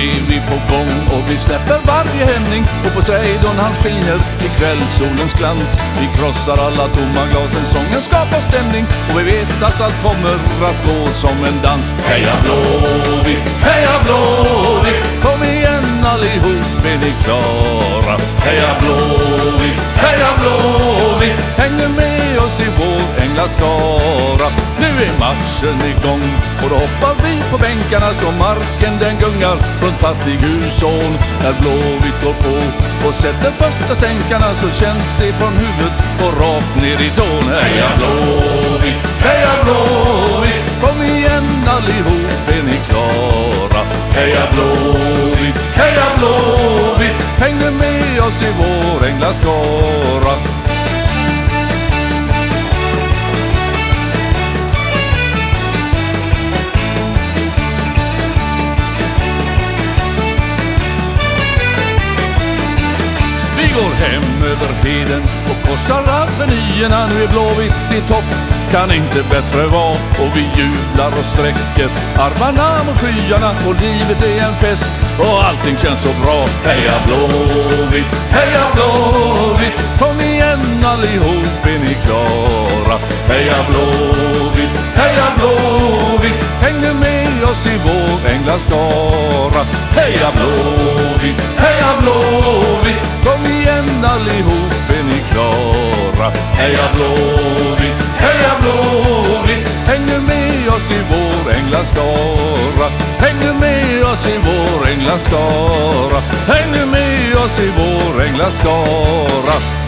är vi på gång och vi släpper varje hämning. Och Poseidon han skiner i kvällssolens glans. Vi krossar alla tomma glasen, sången skapar stämning. Och vi vet att allt kommer att gå som en dans. Heja Blåvitt, heja Blåvitt, kom igen allihop, är ni klara? Heja Blåvitt, heja Blåvitt, hänger med oss i vår änglaskara. Nu är matchen igång och då hoppar vi på bänkarna så marken den gungar runt Fattighusån. När Blåvitt går på och sätter första stänkarna så känns det från huvudet och rakt ner i tån. Heja Blåvitt, heja Blåvitt, kom igen allihop, är ni klara? Heja Blåvitt, heja Blåvitt, häng nu med oss i vår änglaskara. Vi går hem över heden och korsar avenyerna. Nu är Blåvitt i topp, kan inte bättre vara. Och vi jublar och sträcker armarna mot skyarna. Och livet är en fest och allting känns så bra. Heja Blåvitt, heja Blåvitt, kom igen allihop, är ni klara? Heja Blåvitt, heja Blåvitt, häng nu med oss i vår änglaskara. Heja Blåvitt, heja Blåvitt, kom igen allihop, är ni klara? Heja Blåvitt, heja Blåvitt, häng nu med oss i vår änglaskara. Häng nu med oss i vår änglaskara. Häng nu med oss i vår änglaskara.